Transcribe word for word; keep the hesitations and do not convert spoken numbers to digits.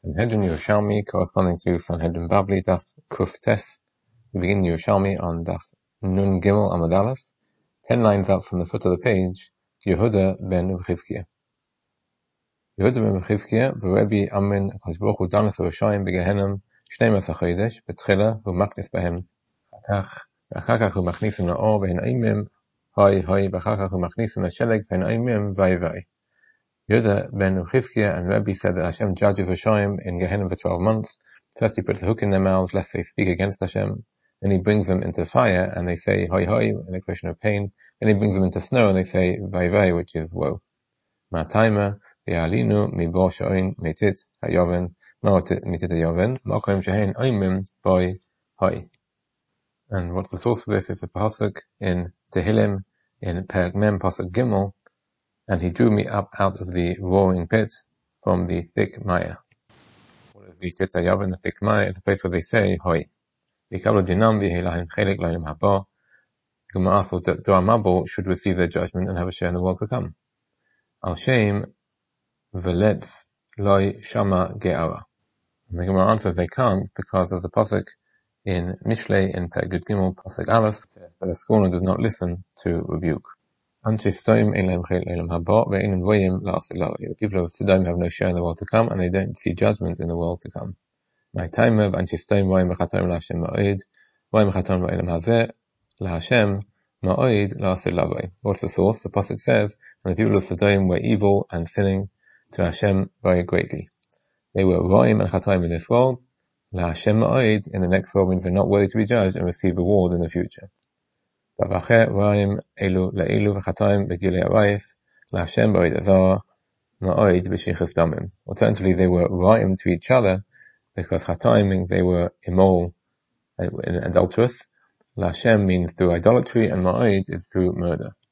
Sanhedrin Yerushalmi, corresponding to Sanhedrin Babli, Daf Kuf Tes. We begin Yerushalmi on Daf Nun Gimel Amud Aleph, ten lines up from the foot of the page. Yehuda ben Chizkiah. Yehuda ben Chizkiah, v'Rebbe Amin HaKadosh Baruch Hu danas Rishayim b'Gehenim shnei asar chodesh, betchila hu maknis b'hem, ואחר כך הוא מכניס עם לאור והן אימים הוי הוי, ואחר כך הוא מכניס עם השלג והן אימים vai vai. Yehuda ben Chizkiah and Rebbe said that Hashem judges Rishayim in Gehenna for twelve months. First he puts a hook in their mouths lest they speak against Hashem. Then he brings them into fire and they say hoi hoi, an expression of pain. Then he brings them into snow and they say vai vai, which is woe. Ma'atayma v'yalinu mibo she'oin metit hayoven ma'ot metit hayoven ma'okim she'hen oimim boi hoi. And what's the source for this? It's a pasuk in Tehillim in Perek Mem pasuk Gimel. And he drew me up out of the roaring pit from the thick mire. What is the Tit Hayoven, the thick mire? It's a place where they say, hoi. V'ikablo dinam v'hilahim chelik l'olam haba. Gemara thought that Dor HaMabul should receive their judgment and have a share in the world to come. Al Shem v'letz loy shama ge'ara. And the Gemara answers they can't because of the pasuk in Mishlei in Perek Gimel pasuk Aleph, that a scorner does not listen to rebuke. The people of Sodom have no share in the world to come, and they don't see judgment in the world to come. What's the source? The pasuk says, and the people of Sodom were evil and sinning to Hashem very greatly. They were roim and chataim in this world. La Hashem ma'od in the next world means they're not worthy to be judged and receive reward in the future. Alternatively, they were ra'im to each other because chataim means they were immoral and adulterous. La Hashem means through idolatry, and ma'od is through murder.